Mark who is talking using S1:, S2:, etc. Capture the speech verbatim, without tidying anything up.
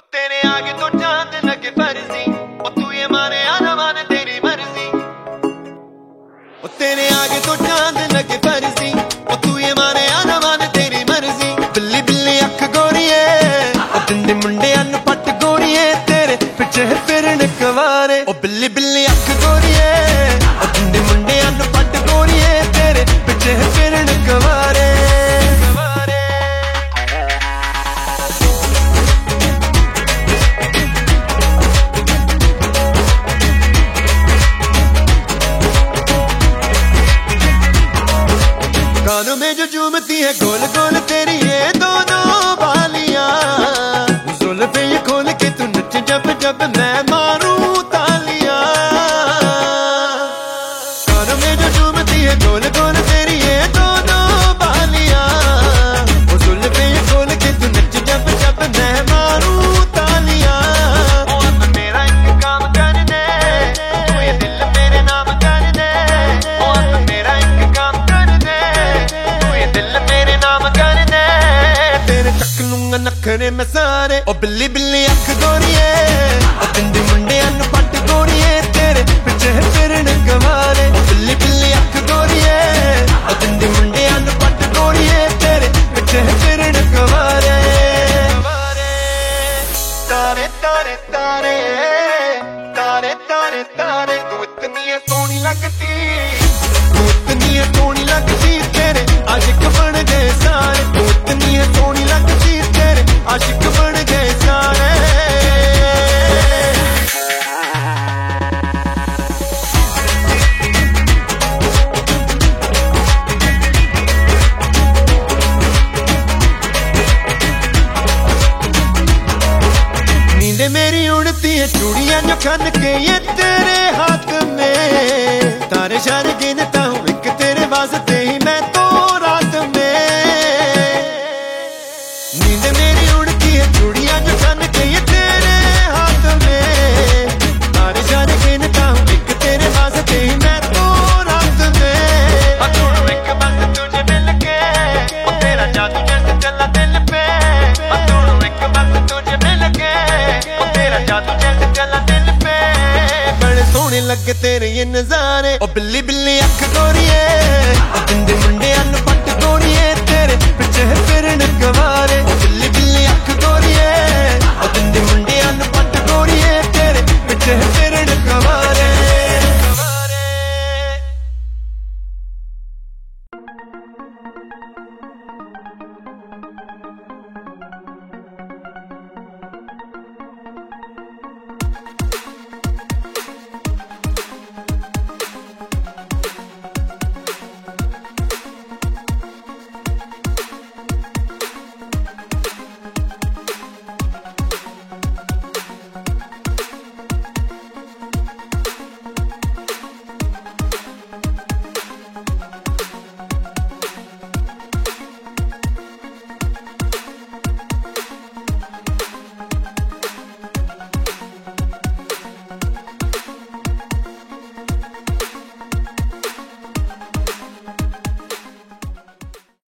S1: तेरे आगे तो चांद लगे फर्जी, और तू ये माने या ना माने तेरी मर्जी। और तेरे आगे तो चांद लगे फर्जी, और तू ये माने या ना माने तेरी मर्जी। बिल्ली बिल्ली अख गोरिए, और दिंदे मुंडे अन पट गोरिए, तेरे पिछे फिरन कवारे। और बिल्ली बिल्ली अख गोरिए, और दिंदे मुंडे अन पट गोरिए, तेरे पिछे फिरन कवारे। कानों में जो झूमती है गोल गोल तेरी ये दोनों बालियां, जुल्फे ये खोल के तू नच जब जब मैं मारूं तालियां। कानों में जो झूमती है गोल गोल तेरी ये दोनों बालियां, जुल्फे ये खोल के तू नच जब जब मैं मारूं तालियां। और अब मेरा एक काम कर दे, तू ये दिल मेरे नाम कर दे। और अब मेरा एक काम कर दे, दिल मेरे नाम कर दे, तेरे चक लूंगा नखरे में सारे। ओ बिल्ली बिल्ली अख गोरिए, ओ दिंदे मुंडे अन पट गोरिए, तेरे पिछे फिरन गवारे। ओ बिल्ली बिल्ली अख गोरिए, ओ दिंदे मुंडे अन पट गोरिए, तेरे पिछे फिरन गवारे। तारे तारे तारे तारे तारे तारे, तू इतनी सोहनी लगती, तू इतनी सोहनी लगती, तेरे आशिक बन गए सारे। तू इतनी सोहनी लगती, तेरे आशिक बन गए सारे। नींदे मेरी उड़ती है चूड़ियां जो खन के ये तेरे हाथ में, तारे शारे गिनता हूँ एक तेरे वास्ते ही मैं तो रात में। नींद मेरी उड़ती है चूड़ियां जो खन के ये तेरे हाथ में, तारे शारे गिनता हूँ एक तेरे वास्ते ही मैं तो रात में। अतुड़ू एक बस तुझे मिल के, और तेरा जादू जैसे चला दिल पे। अतुड़ू एक बस तुझे मिल के, और तेरा जादू जैसे चला दिल पे। बड़े सोहने लगे तेरे ये नज़ारे।